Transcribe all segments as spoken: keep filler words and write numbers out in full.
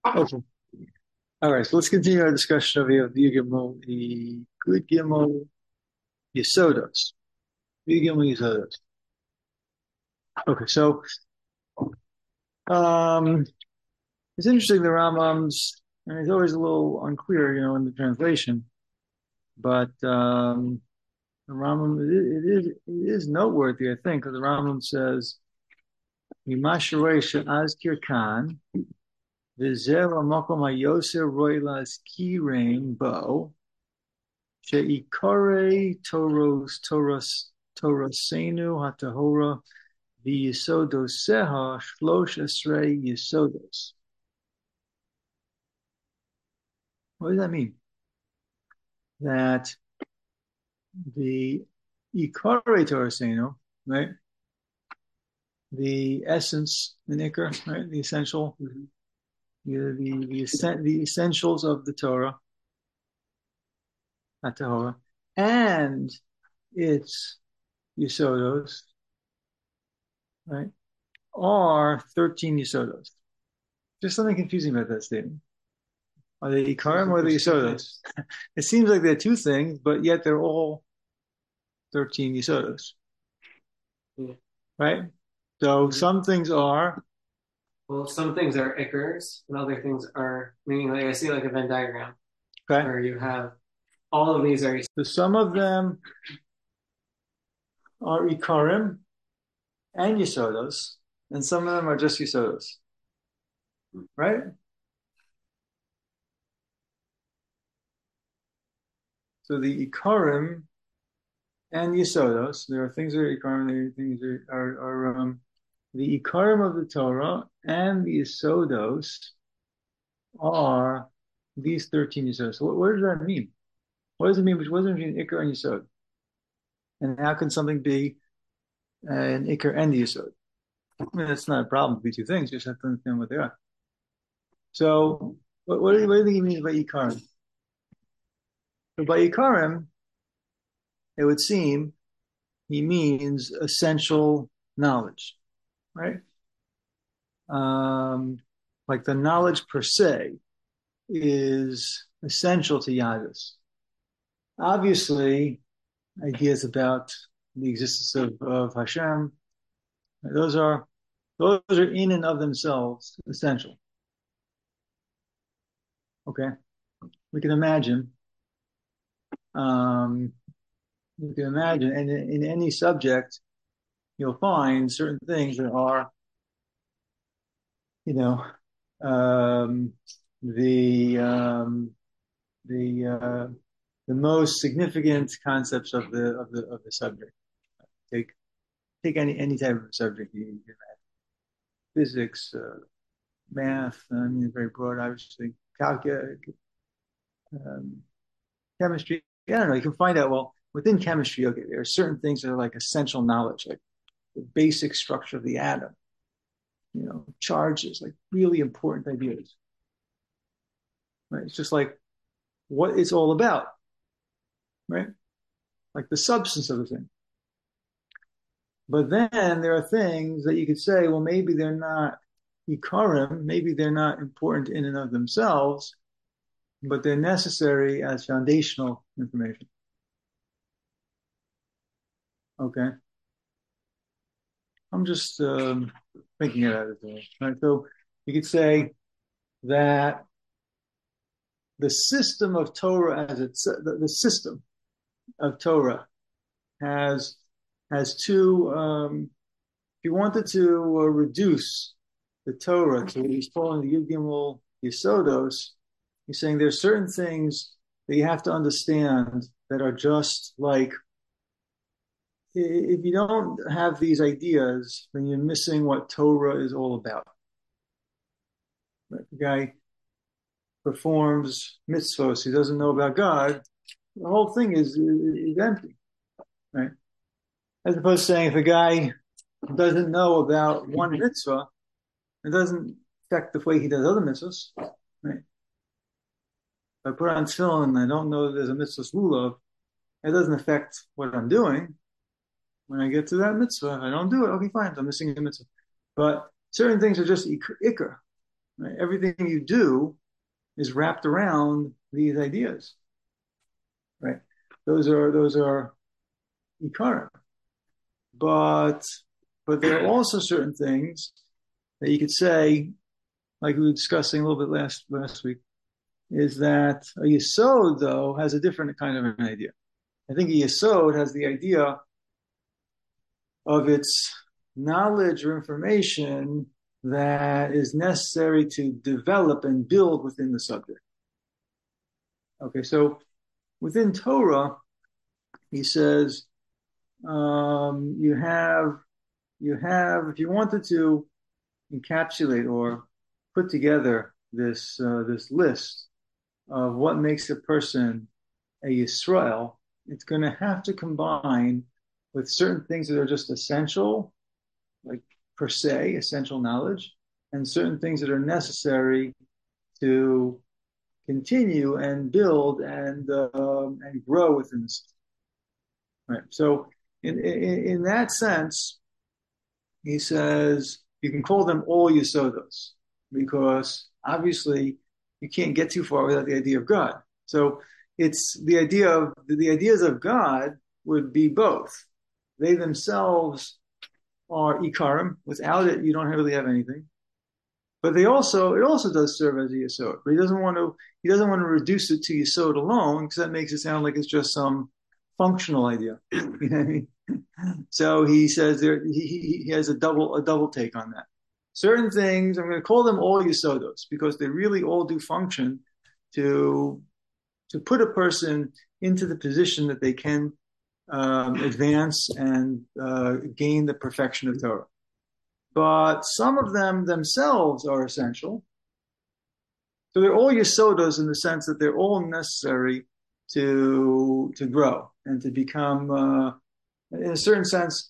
Okay. All right. So let's continue our discussion of the the Gimel, the good Gimel Yesodos. The Gimel Yesodos. Okay. So um, it's interesting. The Rambam's, and it's always a little unclear, you know, in the translation. But um, the Rambam, it, it is it is noteworthy, I think, because the Rambam says, "Yimashrei she'azkir kan v'zer ha'makom hayoser roilas kirein bo." Sheikare Toros Toros Torosenu Hatahora V'Yisodoseha Shlosh Esrei Yisodos. What does that mean? That the Ikare Torosenu, right? The essence, the Nikar, right? The essential, the the the, the essentials of the Torah, Hatahora, and its Yisodos, right? Are thirteen Yisodos. There's something confusing about that statement. Are they Ikarim or are they Yisodos? It seems like they're two things, but yet they're all thirteen Yisodos, Yeah. right? So Mhm. some things are, Well, some things are Icarus, and other things are meaning like I see like a Venn diagram okay? where you have all of these are So some of them are Ikarim and Yisodos, and some of them are just Yisodos, right? So the Ikarim and Yisodos, there are things that are Ikarim, there are things that are, are um, the Ikarim of the Torah and the Yisodos are these thirteen Yisodos. So what, what does that mean? What does it mean? What does it mean, Iker and Yisod? And how can something be uh, an Iker and the Yisod? I mean, that's not a problem to be two things. You just have to understand what they are. So, what, what, do, you, what do you think he means by Ikarim? So, by Ikarim, it would seem he means essential knowledge, right? Um, like the knowledge per se is essential to Yadus. Obviously, ideas about the existence of, of Hashem, those are those are in and of themselves essential. Okay, we can imagine. Um, we can imagine, and in, in any subject, you'll find certain things that are, you know, um, the um, the uh, the most significant concepts of the of the of the subject. Take take any any type of subject, you, you physics, uh, math. I mean, very broad, obviously. Calculus, um, chemistry. I don't know. You can find out, well, within chemistry, okay, there are certain things that are like essential knowledge, like the basic structure of the atom, you know, charges, like really important ideas. Right? It's just like what it's all about, right? Like the substance of the thing. But then there are things that you could say, well, maybe they're not ikarim, maybe they're not important in and of themselves, but they're necessary as foundational information. Okay. I'm just um, thinking it out. Right? So you could say that the system of Torah as it's the, the system of Torah has has two. Um, if you wanted to uh, reduce the Torah to what he's calling the Yud Gimel Yisodos, he's saying there's certain things that you have to understand that are just like if you don't have these ideas, then you're missing what Torah is all about. Right? The guy performs mitzvahs, he doesn't know about God, the whole thing is, is empty, right? As opposed to saying if a guy doesn't know about one mitzvah, it doesn't affect the way he does other mitzvahs, right? If I put on tefillin and I don't know that there's a mitzvah lulav, it doesn't affect what I'm doing. When I get to that mitzvah, if I don't do it, okay, fine, I'm missing a mitzvah. But certain things are just ikr, ikr, Right? Everything you do is wrapped around these ideas, right? Those are those are ikarim. But but there are also certain things that you could say, like we were discussing a little bit last last week, is that a yesod though has a different kind of an idea. I think a yesod has the idea of its knowledge or information that is necessary to develop and build within the subject. Okay, so within Torah, he says um, you have you have if you wanted to encapsulate or put together this uh, this list of what makes a person a Yisrael, it's going to have to combine with certain things that are just essential, like per se, essential knowledge, and certain things that are necessary to continue and build and um, and grow within the system. Right. So in, in in that sense, he says you can call them all Yesodos because obviously you can't get too far without the idea of God. So it's the idea of the ideas of God would be both. They themselves are ikarim. Without it, you don't really have anything. But they also it also does serve as a yesod. But he doesn't want to he doesn't want to reduce it to yesod alone because that makes it sound like it's just some functional idea. You know what I mean? So he says there he, he has a double a double take on that. Certain things I'm going to call them all yesodos because they really all do function to to put a person into the position that they can um, advance and uh, gain the perfection of Torah. But some of them themselves are essential. So they're all yesodos in the sense that they're all necessary to to grow and to become, uh, in a certain sense,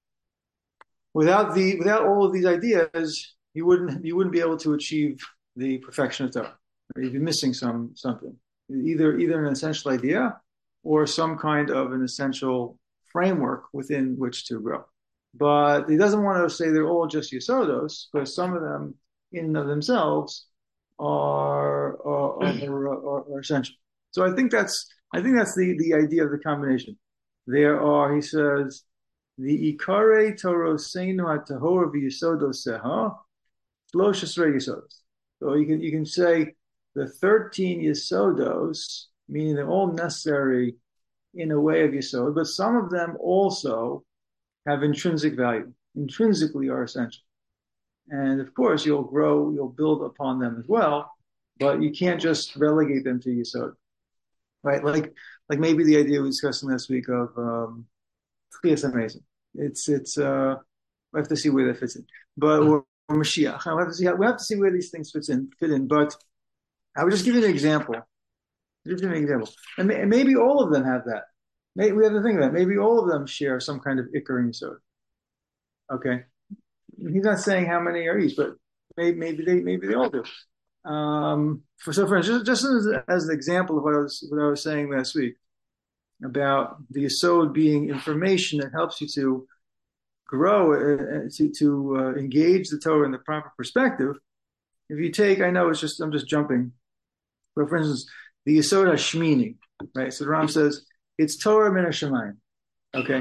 without the without all of these ideas, you wouldn't you wouldn't be able to achieve the perfection of Torah. You'd be missing some something, either either an essential idea or some kind of an essential framework within which to grow. But he doesn't want to say they're all just Yesodos, because some of them, in and of themselves, are are, are, are, are essential. So I think that's I think that's the, the idea of the combination. There are, he says, the Ikare Toroseinu HaTahor V'Yisodos Seha, Shlosh Esrei Yisodos. So you can you can say the thirteen Yisodos, meaning they're all necessary in a way of Yisod, but some of them also have intrinsic value, intrinsically are essential. And of course, you'll grow, you'll build upon them as well, but you can't just relegate them to Yisod, right? Like, like maybe the idea we discussed last week of um, Tchias Amazing. It's, it's, uh, we have to see where that fits in. But, or, or Mashiach. We have to see how, we have to see where these things fits in, fit in. But I would just give you an example. Just give you an example. And, may, and maybe all of them have that. Maybe we have to think of that. Maybe all of them share some kind of Ikar and Yisod. Okay. He's not saying how many are each, but maybe, maybe they maybe they all do. Um, for so, for instance, just, just as, as an example of what I was what I was saying last week about the Yisod being information that helps you to grow, uh, to to uh, engage the Torah in the proper perspective. If you take, I know it's just I'm just jumping, but for instance, the Yisod Hashmini, right? So the Ram says it's Torah min hashamayim, okay.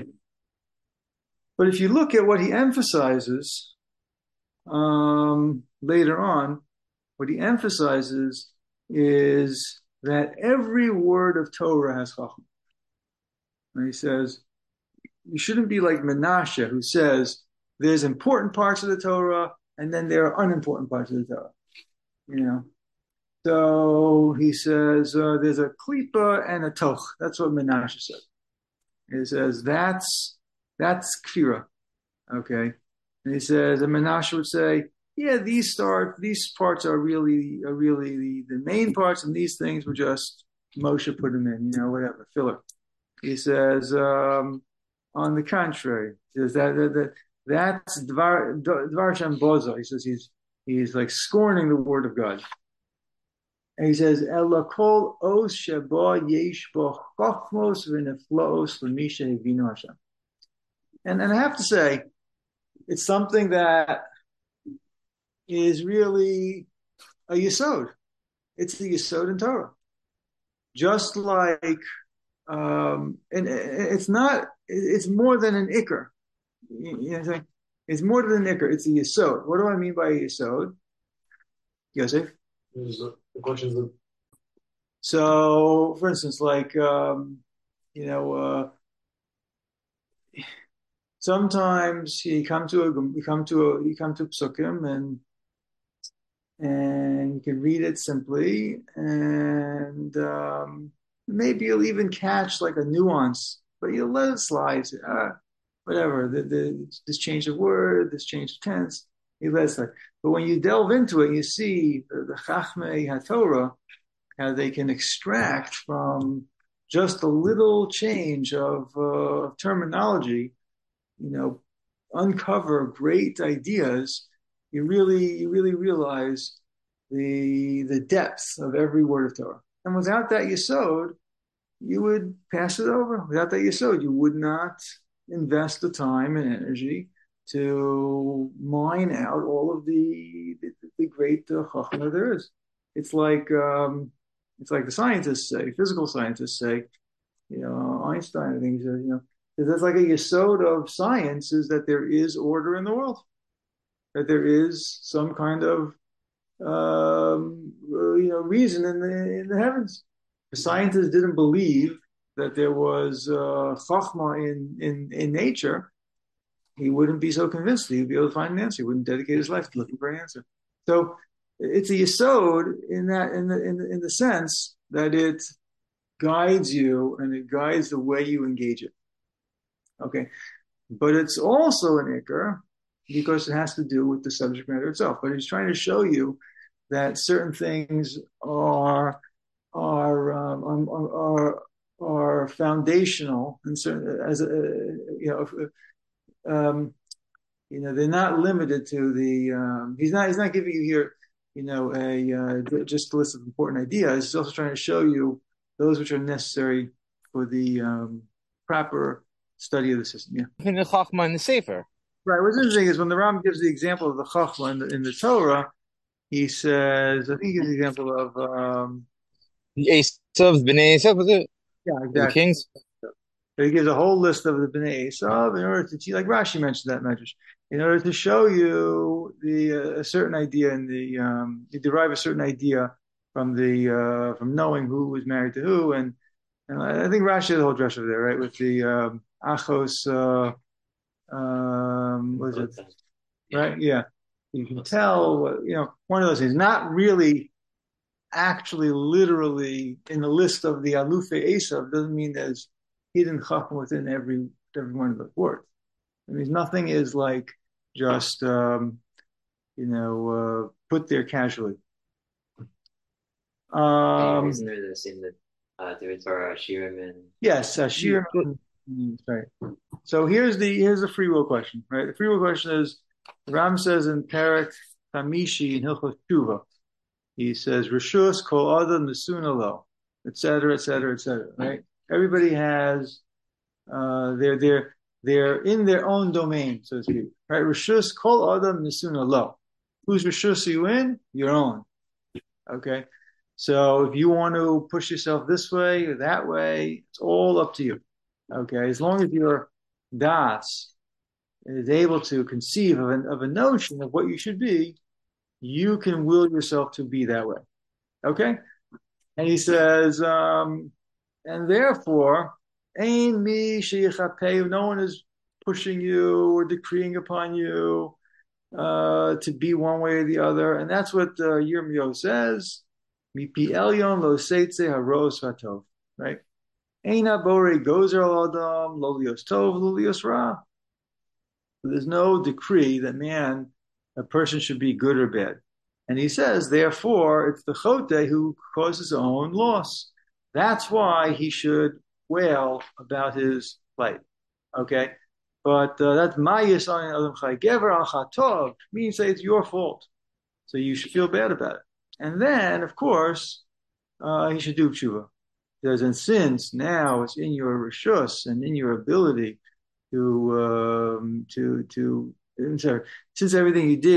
But if you look at what he emphasizes um, later on, what he emphasizes is that every word of Torah has chachma. And he says, you shouldn't be like Menashe, who says there's important parts of the Torah and then there are unimportant parts of the Torah. You know, so he says uh, there's a klipa and a toch. That's what Menashe said. He says that's that's kfira, okay. And he says, and Menashe would say, yeah, these start these parts are really are really the, the main parts, and these things were just Moshe put them in, you know, whatever filler. He says, um, on the contrary, he says that, that, that that's Dvar Dvar Shem Bozo. He says he's he's like scorning the word of God. And he says, Ela kol os sheba yesh bo chachmos v'neflaos l'misha hevinu Hashem. And and I have to say, it's something that is really a yesod. It's the yesod in Torah. Just like, um, and it's not, it's more than an ikr. You know, it's more than an ikr. It's a yesod. What do I mean by a yesod? Yosef? The questions of So, for instance, like, um, you know, uh, sometimes you come to a, you come to a, you come to psukim and and you can read it simply, and um, maybe you'll even catch like a nuance, but you'll let it slide. Uh, whatever, the, the, this change of word, this change of tense, you let it slide. But when you delve into it, you see the, the Chachmei HaTorah, how they can extract from just a little change of uh, terminology, you know, uncover great ideas. You really, you really realize the the depth of every word of Torah. And without that yesod, you would pass it over. Without that yesod, you would not invest the time and energy to mine out all of the the, the great uh, chachma there is. It's like um, it's like the scientists say, physical scientists say, you know, Einstein, I think he says, you know, that's like a yesod of science is that there is order in the world, that there is some kind of um, you know reason in the in the heavens. The scientists didn't believe that there was uh, chachma in, in in nature. He wouldn't be so convinced that he'd be able to find an answer. He wouldn't dedicate his life to looking for an answer. So it's a yesod in that in the in the, in the sense that it guides you and it guides the way you engage it. Okay, but it's also an ikr because it has to do with the subject matter itself. But he's trying to show you that certain things are are um, are are foundational and certain as a, you know um, you know they're not limited to the um, he's not he's not giving you here you know a uh, just a list of important ideas. He's also trying to show you those which are necessary for the um, proper study of the system. Yeah. In the Chachma in the Sefer. Right. What's interesting is when the Ram gives the example of the Chachma in the, in the Torah, he says, I think he gives the example of, um, Esav's Bnei Esav, was it? yeah, The exactly. kings? So he gives a whole list of the Bnei Esav in order to teach, like Rashi mentioned that measures, in order to show you the uh, a certain idea and the um, you derive a certain idea from the uh, from knowing who was married to who, and, and I think Rashi has a whole drush over there, right, with the um, Achos. Uh, um, what is it? Right? Yeah. You can tell, you know, one of those things, not really actually literally in the list of the Alufe Esav doesn't mean there's hidden chachma within every every one of the words. I mean, nothing is like just, um, you know, uh, put there casually. Um, Isn't there the same that uh, there are Shirim and yes, uh, Shirim. Right. So here's the here's the free will question, right? The free will question is, Ram says in Perek Hamishi in Hilchos Tshuva, he says Rishus Kol Adam Nesuna Lo, et cetera, et cetera, et cetera. Right? Everybody has uh, they're they're they're in their own domain, so to speak. Right? Rishus Kol Adam Nesuna Lo. Whose Rishus are you in? Your own. Okay. So if you want to push yourself this way or that way, it's all up to you. Okay, as long as your das is able to conceive of, an, of a notion of what you should be, you can will yourself to be that way. Okay? And he says, um, and therefore, Ein mi sheyichapeu, no one is pushing you or decreeing upon you uh, to be one way or the other. And that's what uh, Yirmiyahu says, Mipi elyon lo seitze haros vatov, right? Eina bore gozer al adam lo lios tov lo lios ra. There's no decree that man, a person should be good or bad. And he says, therefore, it's the chote who causes his own loss. That's why he should wail about his plight. Okay? But uh, that's mayis on adam chay gever al chatov, means say it's your fault. So you should feel bad about it. And then, of course, uh, he should do tshuva. Because and since now it's in your rishus and in your ability to um, to to sorry, since everything you did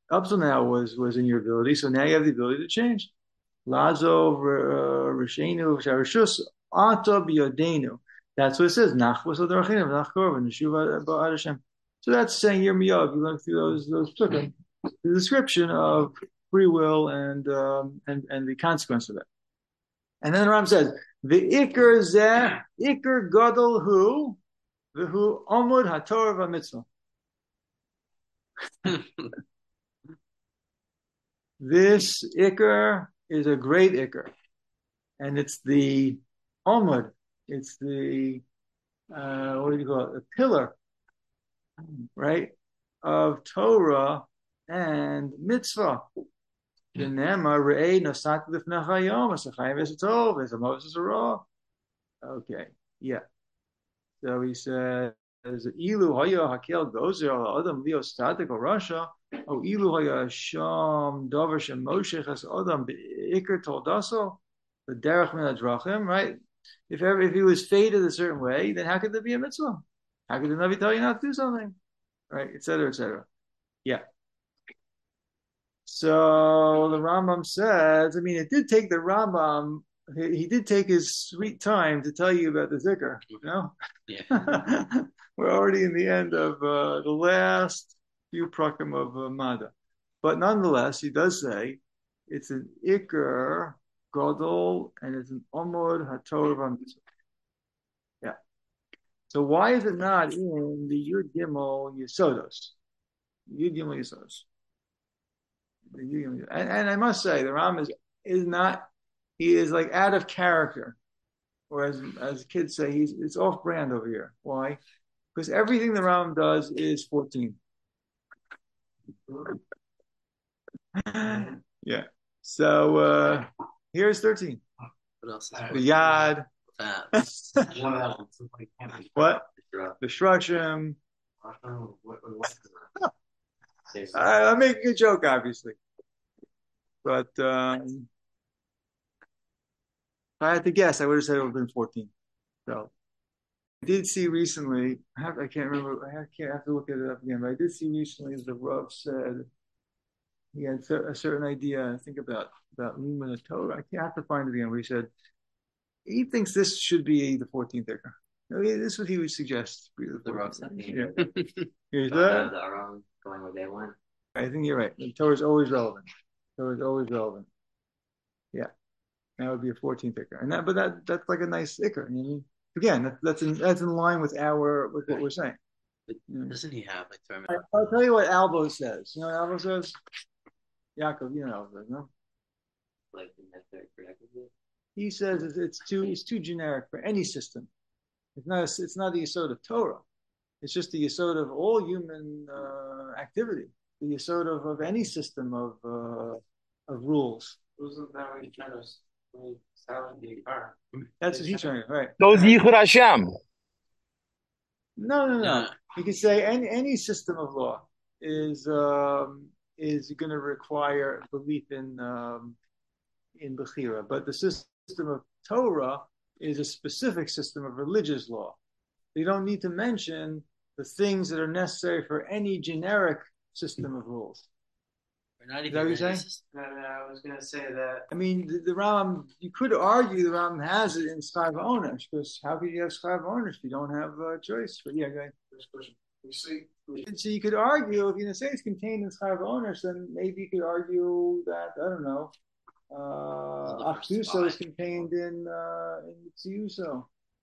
Up till now was was in your ability, so now you have the ability to change. Lazo Rishenu Sharishus Ata Biyodenu. That's what it says. Nachvos Adarachim Nachkorvan Neshuva Ba'ad Hashem. So that's saying Yirmiyahu. If you look through those those psukim, the description of free will and um, and and the consequence of that. And then the Ram says, the Iker Zeh Iker Gadol Hu V'Hu Omud HaTorah VaMitzvah. This Iker is a great Iker, and it's the Omud. It's the uh, what do you call it? The pillar, right, of Torah and Mitzvah. Okay, yeah. So he says, "Ilu haya hakel gozer al adam leo static or Russia, o ilu haya sham davar shem moshech as adam beikar toldaso the derech min hadrachim." Right? If ever if he was fated a certain way, then how could there be a mitzvah? How could the Navi tell you not to do something? Right, et cetera, et cetera. Yeah. So the Rambam says, I mean, it did take the Rambam, he, he did take his sweet time to tell you about the Zikr, you know? Yeah. We're already in the end of uh, the last few prakim of uh, Mada. But nonetheless, he does say it's an Iker Gadol and it's an Omod HaTorah VaMitzvah. Yeah. So why is it not in the Yud Gimel Yesodos? Yud Gimel Yesodos. And, and I must say, the Ram is is not. He is like out of character, or as as kids say, he's it's off brand over here. Why? Because everything the Ram does is fourteen. Yeah. So uh, here's thirteen. What else? The Yad. What? What? The Shrushim. I, I'm making a joke, obviously, but um, if I had to guess, I would have said it would have been fourteen. So I did see recently. I, have, I can't remember. I can't I have to look it up again. But I did see recently the Rav said he had a certain idea. I think about about Lumen Torah. I can't have to find it again. Where he said he thinks this should be the fourteenth Iker. No, this is what he would suggest. The Rav said. Yeah. Here's Uh, that. the Aram going where they went. I think you're right. The Torah is always relevant. Torah is always relevant. Yeah, that would be a fourteenth Iker, and that, but that that's like a nice Iker. You know? Again, that, that's in that's in line with our with what we're saying. But Yeah. doesn't he have like term? I, I'll tell you what Albo says. You know what Albo says? Yaakov, you know Albo, no? Like the necessary prerequisite? He says it's, it's too it's too generic for any system. It's not a, it's not the yesod of Torah. It's just the yesod of all human uh, activity. The yesod of, of any system of uh, of rules. Wasn't that what he's trying to sound the car? That's what he's trying to right. Those Yichud Hashem. No, no, no. Yeah. You could say any any system of law is um, is going to require belief in um, in Bechira, but the system of Torah is a specific system of religious law. You don't need to mention the things that are necessary for any generic system of rules. We're not Is even that what you're saying? racist. No, no, I was gonna say that. I mean, the, the Ram, you could argue the Ram has it in Schar Onesh, because how could you have Schar Onesh if you don't have a choice? But yeah, go ahead. First question. We see. So you could argue, if you say it's contained in Schar Onesh, then maybe you could argue that, I don't know, uh, Achduso is contained in uh, in Tziuso.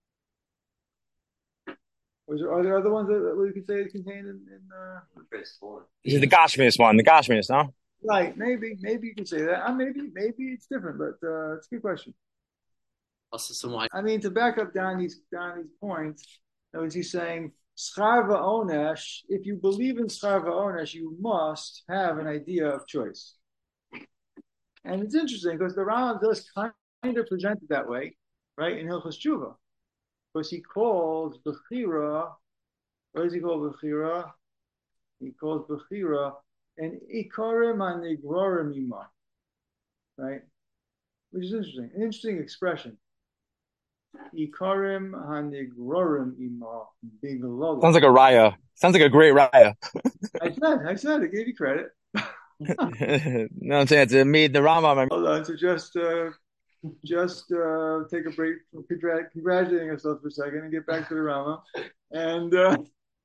Or there, are there other ones that, that we could say is contained in, in uh... Verse four. This is the Gashmias one, the Gashmias, no? Right, maybe, maybe you could say that. Uh, maybe, maybe it's different, but uh, it's a good question. Also, some wine. I mean, to back up Donnie's Donnie's point, that was he's saying Schar Onesh. If you believe in Schar Onesh, you must have an idea of choice. And it's interesting because the Rambam does kind of present it that way, right? In Hilchos Tshuva, because he calls Bechira. What does he call Bechira? He calls Bechira an Ikarim Anigrorim Ima, right? Which is interesting, an interesting expression. Ikarim Hanigrorim Ima Biglola. Sounds like a raya. Sounds like a great raya. I said, I said, I gave you credit. No, I'm saying it's a meet the Rambam. Hold on, so just uh, just uh, take a break from congra- congratulating ourselves for a second and get back to the Rama. And uh,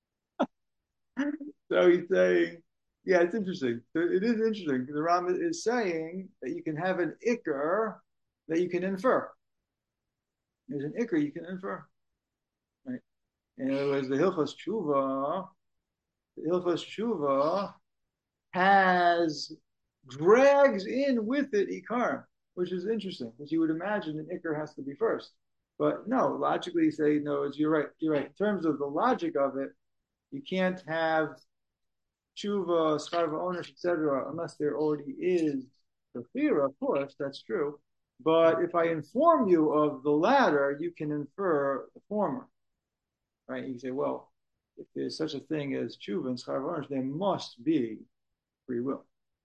so he's saying, yeah, it's interesting. It is interesting. The Rama is saying that you can have an ikr that you can infer. There's an ikr you can infer. Right? In other words, the Hilchos Tshuva, the Hilchos Tshuva has drags in with it ikar, which is interesting, because you would imagine an ikar has to be first. But no, logically you say, no, it's, you're right, you're right. In terms of the logic of it, you can't have tshuva, schar ownership, et cetera, unless there already is the fear, of course, that's true. But if I inform you of the latter, you can infer the former. Right? You can say, well, if there's such a thing as tshuva and schar ownership, there must be free will.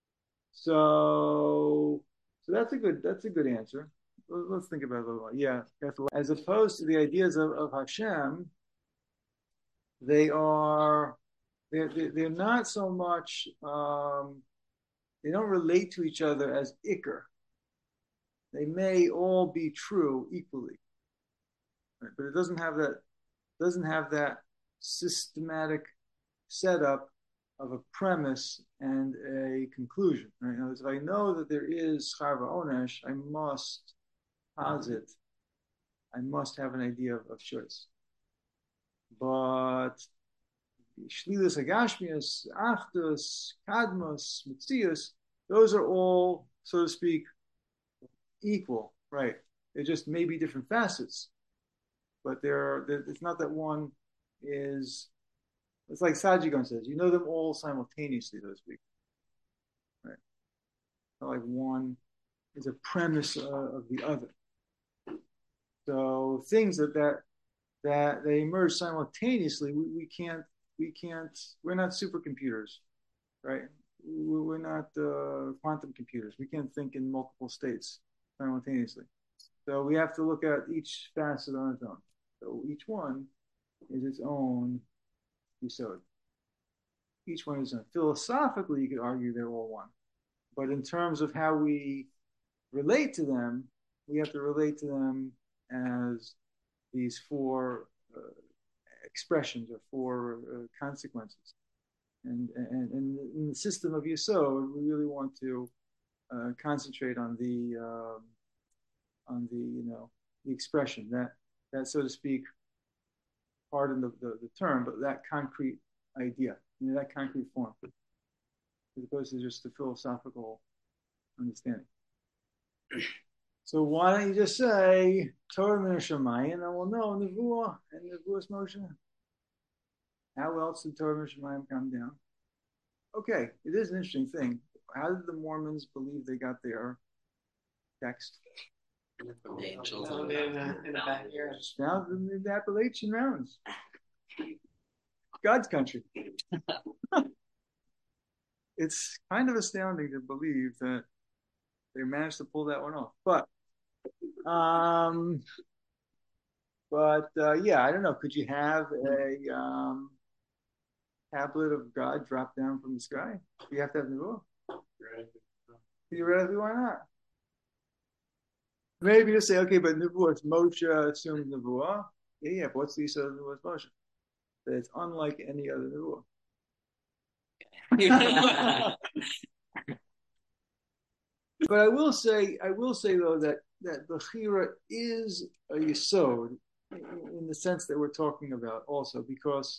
So, so that's a good that's a good answer. Let's think about it a little bit. Yeah, as opposed to the ideas of, of Hashem, they are they're they're not so much um, they don't relate to each other as ikr. They may all be true equally, right? But it doesn't have that doesn't have that systematic setup of a premise and a conclusion. Right? Now, if I know that there is schar v'onesh, I must posit, I must have an idea of, of choice. But shlilus agashmius, achdus, kadmos, mitzius, those are all, so to speak, equal, right? They just may be different facets, but they're, they're it's not that one is. It's like Sajigon says, you know them all simultaneously, so to speak. Right? Not like one is a premise uh, of the other. So things that that that they emerge simultaneously, we, we can't we can't we're not supercomputers, right? We're not uh, quantum computers. We can't think in multiple states simultaneously. So we have to look at each facet on its own. So each one is its own Yisod. Each one is one. Philosophically, you could argue they're all one. But in terms of how we relate to them, we have to relate to them as these four uh, expressions or four uh, consequences. And, and, and in the system of Yisod, we really want to uh, concentrate on the um, on the you know the expression that that so to speak, pardon the, the, the term, but that concrete idea, you know, that concrete form, as opposed to just the philosophical understanding. So why don't you just say Torah min Shemayim, and we'll know Nevuah and Nevuah's Moshe. How else did Torah min Shemayim come down? Okay, it is an interesting thing. How did the Mormons believe they got their text? From the angels. Found in, uh, in the backyard. Found in the Appalachian Mountains. God's country. It's kind of astounding to believe that they managed to pull that one off. But, um, but uh, yeah, I don't know. Could you have a um, tablet of God drop down from the sky? You have to have Nevuah. Theoretically, why not? Maybe you say, okay, but Nevuah, it's Moshe assumed Nevuah. Yeah, yeah, but what's the use of Nevuah's Moshe? That it's unlike any other Nevuah. But I will say, I will say though that that Bechira is a Yisod in the sense that we're talking about also, because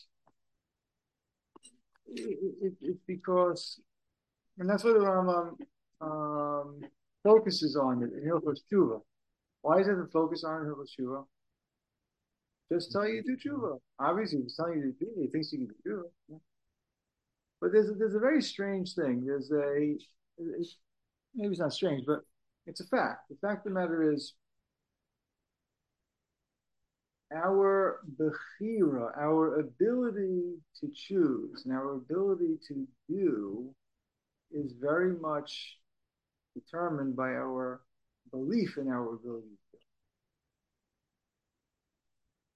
it, it, it's because, and that's what the Rambam um, focuses on it in Hilchos Tshuva. Why does it focus on Hilchos Tshuva? Just tell you to do Tshuva. Obviously, he's telling you to do it. He thinks you can do it. Yeah. But there's a, there's a very strange thing. There's a, it's, maybe it's not strange, but it's a fact. The fact of the matter is, our bechira, our ability to choose, and our ability to do is very much determined by our belief in our ability to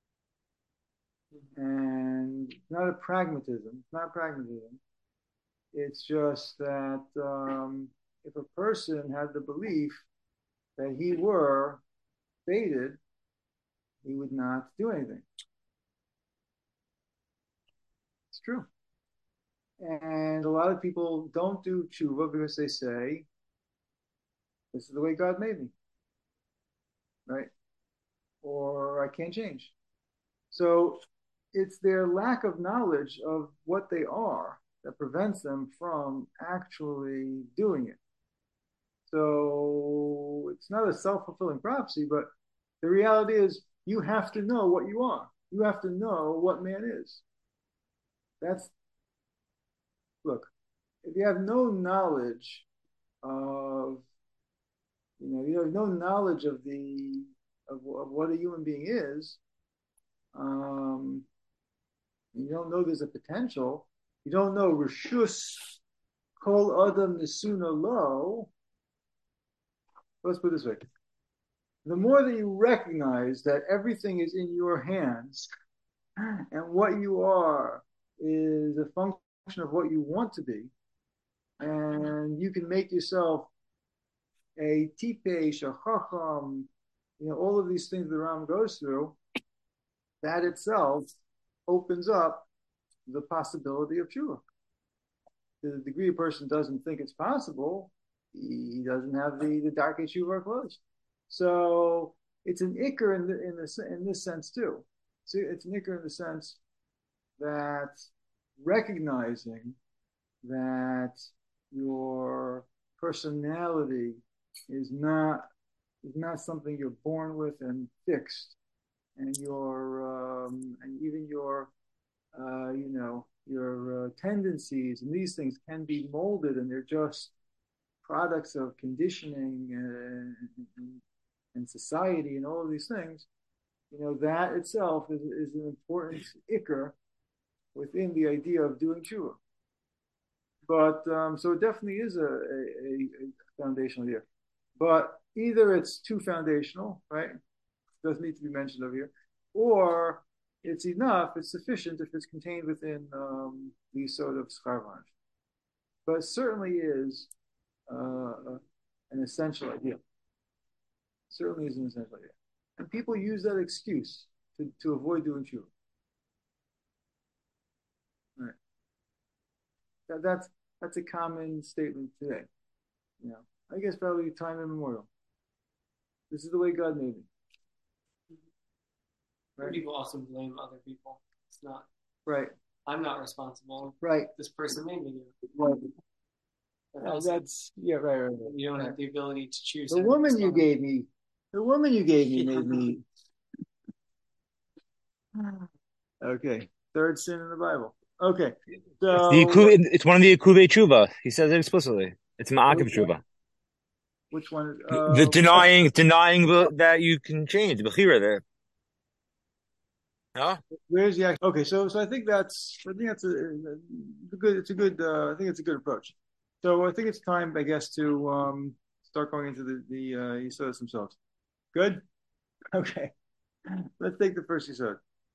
do. And it's not a pragmatism. It's not pragmatism. It's just that um, if a person had the belief that he were fated, he would not do anything. It's true. And a lot of people don't do tshuva because they say, this is the way God made me, right? Or I can't change. So it's their lack of knowledge of what they are that prevents them from actually doing it. So it's not a self-fulfilling prophecy, but the reality is you have to know what you are. You have to know what man is. That's, look, if you have no knowledge of, you know, you have no knowledge of the, of, of what a human being is, um, you don't know there's a potential, you don't know Rishus Kol Adam Nesuna Lo. Let's put it this way. The more that you recognize that everything is in your hands and what you are is a function of what you want to be, and you can make yourself a tipesh, a chacham, you know, all of these things the Ram goes through, that itself opens up the possibility of tshuva. To the degree a person doesn't think it's possible, he doesn't have the, the dark tshuva closed. So it's an ikr in, the, in, the, in this sense too. So it's an ikr in the sense that recognizing that your personality is not is not something you're born with and fixed, and your um, and even your uh, you know your uh, tendencies and these things can be molded, and they're just products of conditioning and, and, and society and all of these things. You know, that itself is, is an important ikr within the idea of doing tshuva. But um, so it definitely is a, a, a foundational idea. But either it's too foundational, right? Doesn't need to be mentioned over here, or it's enough, it's sufficient if it's contained within um, the sort of Scharvanj. But it certainly is uh, an essential idea. Certainly is an essential idea. And people use that excuse to, to avoid doing tshuva. Right. That, that's that's a common statement today. You know, I guess probably time immemorial. This is the way God made me. Right. People also blame other people. It's not right. I'm not responsible. Right. This person made me. Right. Uh, that's yeah. Right. Right. right. You don't right. have the ability to choose. The woman you gave me. The woman you gave me made me. Okay. Third sin in the Bible. Okay. So it's, the, it's one of the Akuvei Tshuva. He says it explicitly. It's Ma'akiv Tshuva. Which one? Uh, the denying, denying the, that you can change. Bechira there. Huh? Where's the okay? So, so I think that's I think that's a, a good. It's a good. Uh, I think it's a good approach. So I think it's time, I guess, to um, start going into the the uh, Yisodas themselves. Good. Okay. Let's take the first Yisod.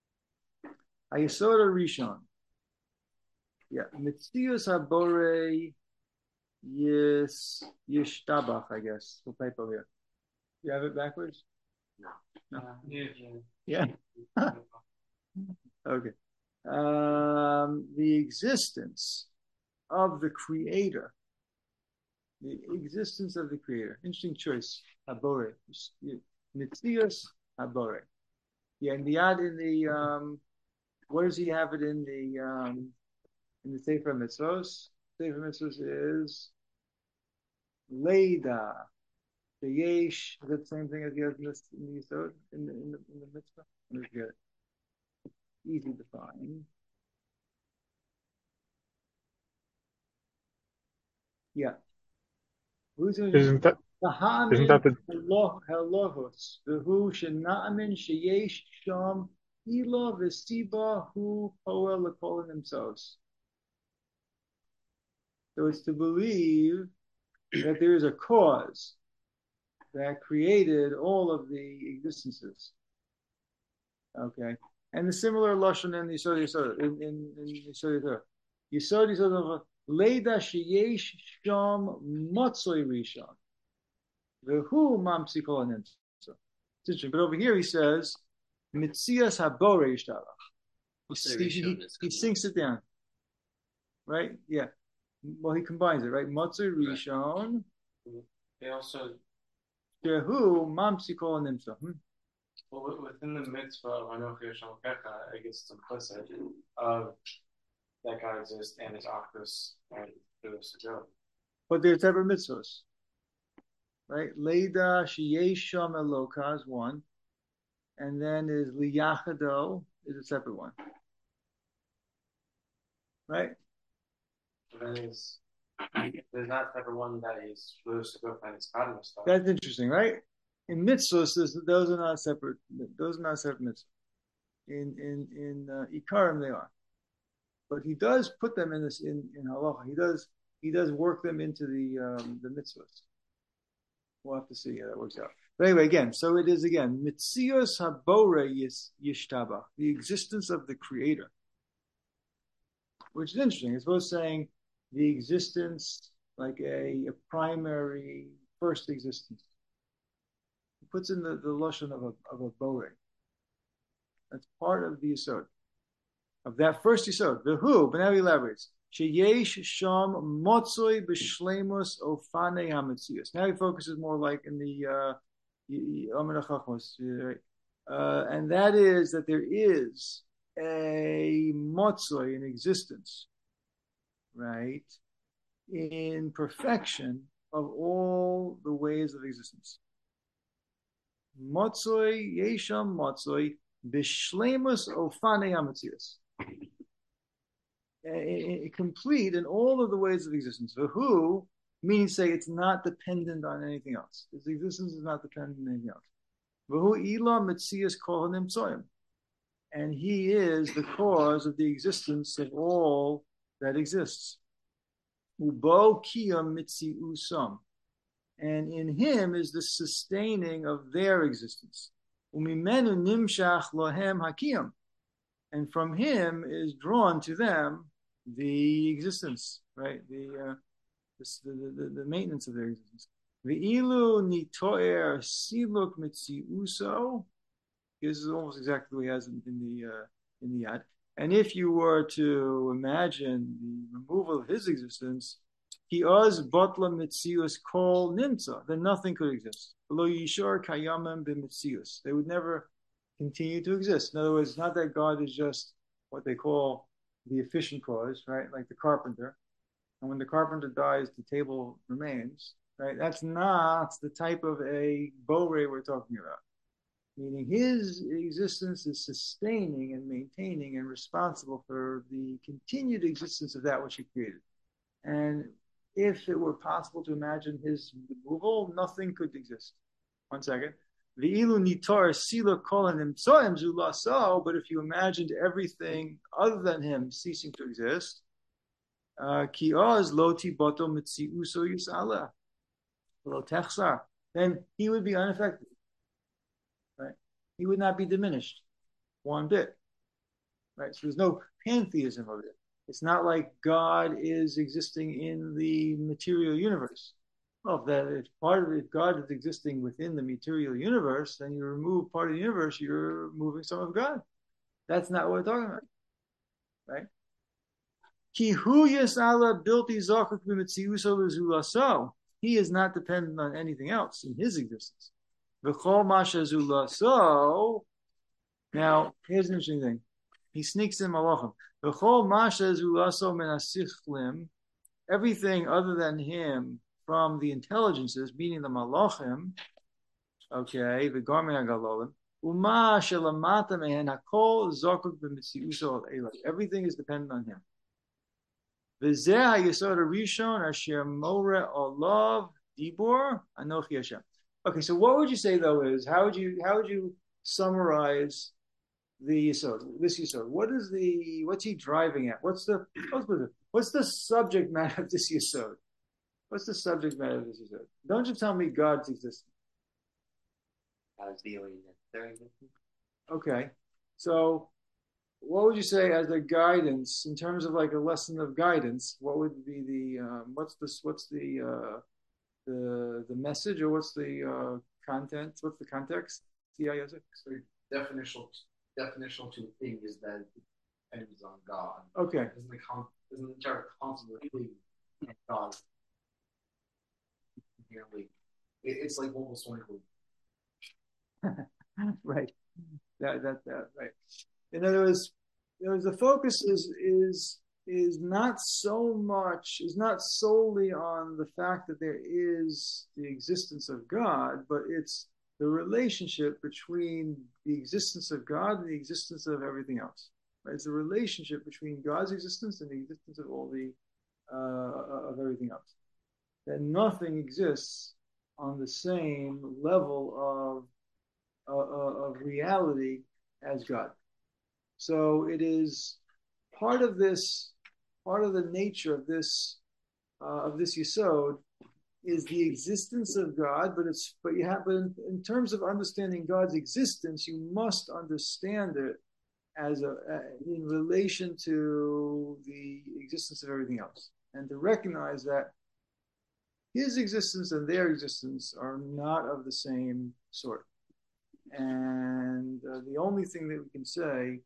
Yisod Rishon. Yeah, Mitzius Habore Yis Yishtabach. I guess we'll type over here. You have it backwards? No. No. Uh, yeah. Yeah. Okay. Um, the existence of the Creator. The existence of the Creator. Interesting choice. Habore. Mitzius Habore. Yeah, and the ad in the um, where does he have it in the um, in the Sefer Mitzvos? Sefer Mitzvos is Leida. The Yesh, is that the same thing as he has in the in the Yisod, in the in the, in the Mitzvah? Let me get it. Easy to find. Yeah. Who's in Isn't that the isn't that the Halohos? The who shena'amin sheyesh sham ila v'siba hu poel l'kolin themselves. So it's to believe that there is a cause that created all of the existences. Okay. And the similar lashon in the Yisod Yisod in in in Yisod Yisod Yisod Yisod Leida sheyesh sham motzoi rishon. Vehu mamsi kol hanimtza. It's interesting, but over here he says mitzias habore yishtalach. He, he, he sinks it down, right? Yeah. Well, he combines it, right? Motzoi rishon. They also, Vehu mamsi kol hanimtza. Hmm? well, within the mitzvah of Anochi Hashem Kecha, I guess it's implicit of that God exists and his actus and those to go. But they're separate mitzvahs, right? Leida sheyesham eloka is one, and then is liyachado is a separate one, right? But then he's, there's not type of one that he's supposed to go find his cosmos stuff. That's interesting, right? In mitzvahs, those are not separate. Those are not separate mitzvahs. In in in uh, ikarim they are, but he does put them in this in in halacha. He does he does work them into the um, the mitzvahs. We'll have to see how that works out. But anyway, again, so it is again mitzios habore yishtaba, the existence of the Creator, which is interesting. It's both saying the existence like a, a primary first existence. He puts in the, the lashon of a of a bore. That's part of the yisod of that first yisod. The who, but now he elaborates. Sheyesh sham motzoi b'shleimus ofane hametzius. Now he focuses more like in the Amar Chachmos, right? Uh, and that is that there is a motzoi in existence, right, in perfection of all the ways of existence. Motzoi yesham motzoi b'shleimus ofane hametzius. Complete in all of the ways of existence. For who, meaning say it's not dependent on anything else. Its existence is not dependent on anything else. V'hu ila mitzias kol hanimtzoyim. And he is the cause of the existence of all that exists. Ubo kiyam mitziusam. And in him is the sustaining of their existence. Umimenu nimshach lohem hakiyam. And from him is drawn to them the existence, right? The, uh, the, the, the maintenance of their existence. Ve'ilu nitoer siluk mitziuso. This is almost exactly the way he has in, in the uh, in the yad. And if you were to imagine the removal of his existence, he oz botla mitzius kol nimtza, then nothing could exist. Below yishor kayamem b'mitzius. They would never continue to exist. In other words, it's not that God is just what they call the efficient cause, right? Like the carpenter. And when the carpenter dies, the table remains, right? That's not the type of a bore we're talking about. Meaning his existence is sustaining and maintaining and responsible for the continued existence of that which he created. And if it were possible to imagine his removal, nothing could exist. One second. But if you imagined everything other than him ceasing to exist, uh, then he would be unaffected. Right? He would not be diminished one bit. Right? So there's no pantheism of it. It's not like God is existing in the material universe. Well, if that if part of it, if God is existing within the material universe, then you remove part of the universe, you're removing some of God. That's not what we're talking about, right? He is not dependent on anything else in his existence. Now, here's an interesting thing. He sneaks in malachim. Everything other than him from the intelligences, meaning the malachim, okay, the garmin agalolim, uma shelamata mehen hakol zokuk b'mitziuso elak. Everything is dependent on him. V'zeh hayesod harishon asher more olav dibor anochi Hashem. Okay, so what would you say though is how would you how would you summarize the yisod, this yisod? What is the what's he driving at? What's the what's the, what's the subject matter of this yisod? What's the subject matter of this yisod? Don't just tell me God's existence. God's dealing necessary. Okay, so what would you say as a guidance in terms of like a lesson of guidance? What would be the um, what's this? What's the uh, the the message or what's the uh, content? What's the context? Yeah, yes. So definitional definitional to a thing is that it depends on God. Okay. Isn't the con- isn't the entire concept of thing God inherently? It, it's like almost one Right. That that that right. In other words, you know, the focus is is is not so much is not solely on the fact that there is the existence of God, but it's the relationship between the existence of God and the existence of everything else. Right? It's the relationship between God's existence and the existence of all the uh, of everything else. That nothing exists on the same level of uh, of reality as God. So it is part of this, part of the nature of this uh, of this yesod is the existence of God. But it's but you have but in, in terms of understanding God's existence, you must understand it as a uh, in relation to the existence of everything else, and to recognize that His existence and their existence are not of the same sort. And uh, the only thing that we can say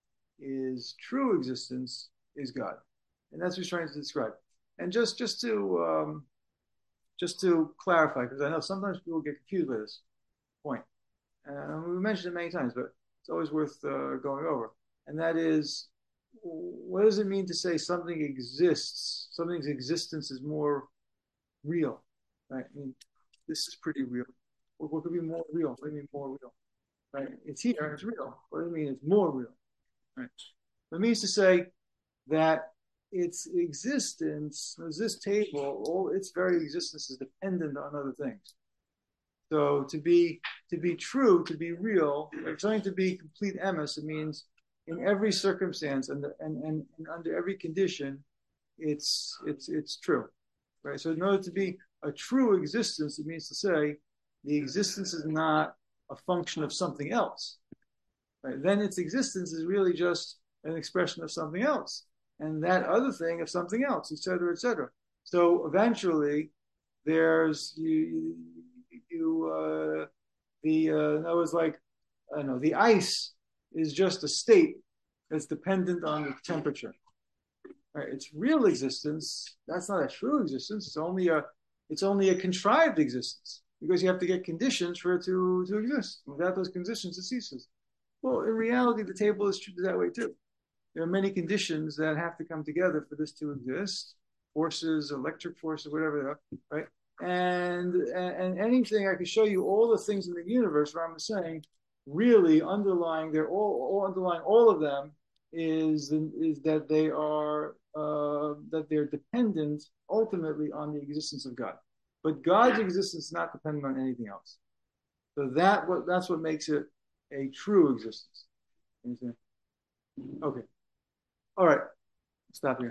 is true existence is God, and that's what he's trying to describe. And just just to um, just to clarify, because I know sometimes people get confused with this point, and we mentioned it many times, but it's always worth uh, going over. And that is, what does it mean to say something exists? Something's existence is more real, right? I mean, this is pretty real. What, what could be more real? What do you mean more real? Right? It's here and it's real. What do you mean it's more real? Right? It means to say that its existence, this table, all its very existence is dependent on other things. So to be to be true, to be real, like something to be complete emes, it means in every circumstance and, and, and, and under every condition, it's it's it's true. Right? So in order to be a true existence, it means to say the existence is not a function of something else. Right? Then its existence is really just an expression of something else, and that other thing of something else, et cetera, et cetera. So eventually, there's you you uh, the uh, in other words, like I don't know, the ice is just a state that's dependent on the temperature. Right? Its real existence, that's not a true existence. It's only a it's only a contrived existence, because you have to get conditions for it to, to exist. Without those conditions, it ceases. Well, in reality, the table is treated that way too. There are many conditions that have to come together for this to exist. Forces, electric forces, whatever they are, right? And, and anything, I can show you all the things in the universe where I'm saying, really underlying, they're all, all underlying all of them is, is that they are, uh, that they're dependent ultimately on the existence of God. But God's existence is not dependent on anything else. So that what that's what makes it a true existence. Understand? Okay. All right. Stop here.